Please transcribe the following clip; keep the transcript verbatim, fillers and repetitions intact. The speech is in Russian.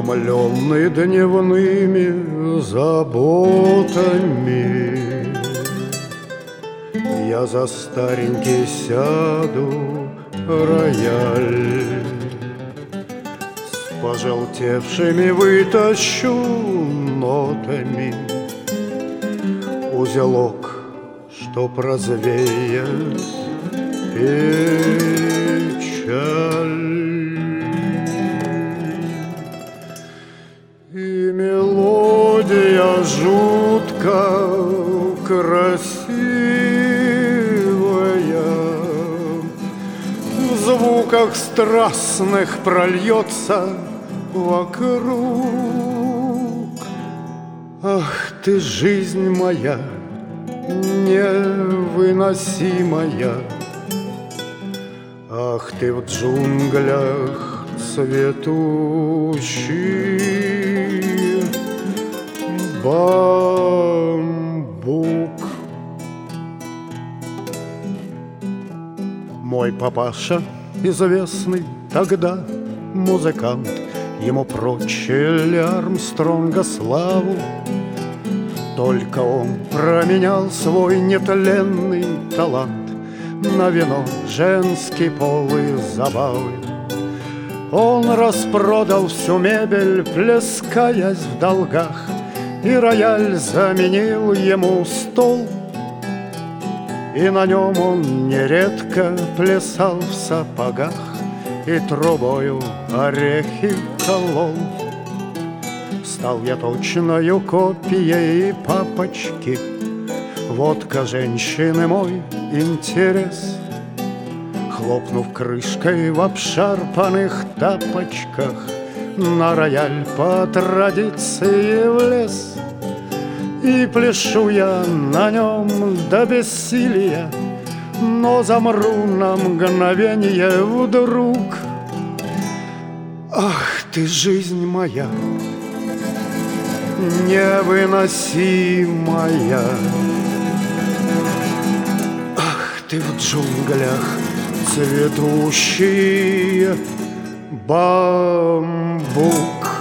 утомленный дневными заботами, я за старенький сяду рояль, с пожелтевшими вытащу нотами узелок, чтоб развеять печаль. И мелодия жутко красивая в звуках страстных прольется вокруг. Ах ты, жизнь моя невыносимая, ах ты в джунглях цветущий бамбук. Мой папаша, известный тогда музыкант, ему прочили Армстронга славу. Только он променял свой нетленный талант на вино, женский пол и забавы. Он распродал всю мебель, плескаясь в долгах, и рояль заменил ему стол. И на нем он нередко плясал в сапогах и трубою орехи колол. Стал я точною копией папочки, водка женщины мой интерес. Хлопнув крышкой в обшарпанных тапочках, на рояль по традиции влез. И пляшу я на нем до бессилия, но замру на мгновенье вдруг. Ах ты, жизнь моя невыносимая, ах ты в джунглях цветущий бамбук.